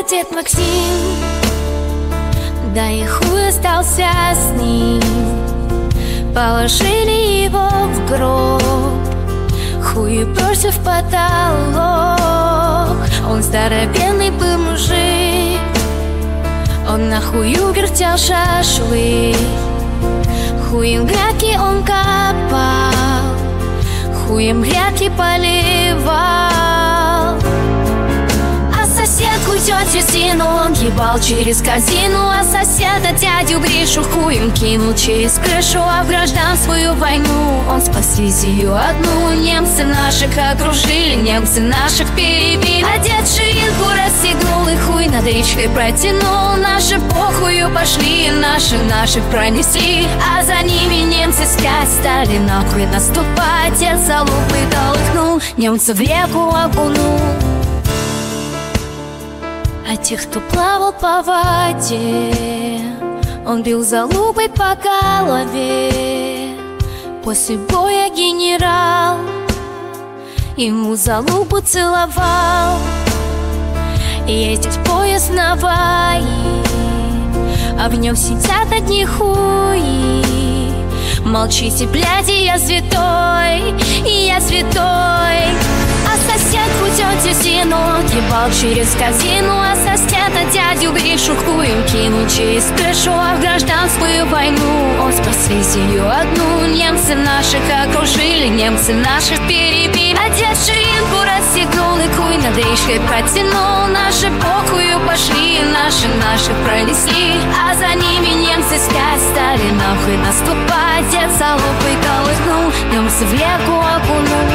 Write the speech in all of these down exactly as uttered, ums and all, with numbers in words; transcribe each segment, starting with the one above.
дед Максим, да и хуй остался с ним. Положили его в гроб, хуй уперся в потолок. Он здоровенный был мужик, он на хую вертел шашлык. Хуем грядки он копал, хуем грядки поливал. А соседку тетю Зину он ебал через корзину. А соседа дядю Гришу хуем кинул через крышу. А в гражданскую войну он спас визию одну. Немцы наших окружили, немцы наших перебили. А дед ширинку расстегнул и хуй над речкой протянул. Наши похую пошли, наши наших пронесли. А за ними немцы спять стали нахуй наступать. Дед за лупой толкнул, немца в реку окунул. А тех, кто плавал по воде, он бил залупой по голове. После боя генерал ему залупу целовал. Ездит поезд на Ваи, а в нем сидят одни хуи. Молчите, бляди, я святой, я святой. А соседку тетю Зину он ебал через корзину. А соседа дядю Гришу хуем кинул через крышу. А в гражданскую войну он спас визию одну. Немцы наших окружили, немцы наших перебили. А дед ширинку расстегнул и хуй над речкой протянул. Наши похую пошли, наши наших пронесли. А за ними немцы спять стали нахуй наступать. Дед за лупой колыхнул, немцы в реку окунул.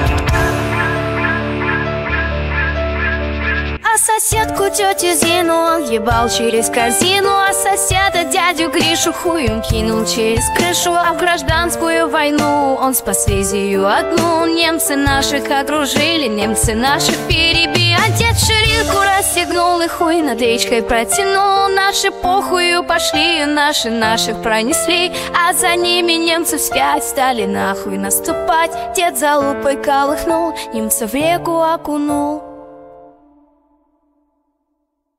А соседку тетю Зину он ебал через корзину. А соседа дядю Гришу хуем кинул через крышу. А в гражданскую войну он спас визию одну. Немцы наших окружили, немцы наших перебили. А дед ширинку расстегнул и хуй над речкой протянул. Наши похую пошли, наши наших пронесли. А за ними немцы вспять стали нахуй наступать. Дед за лупой колыхнул, немца в реку окунул.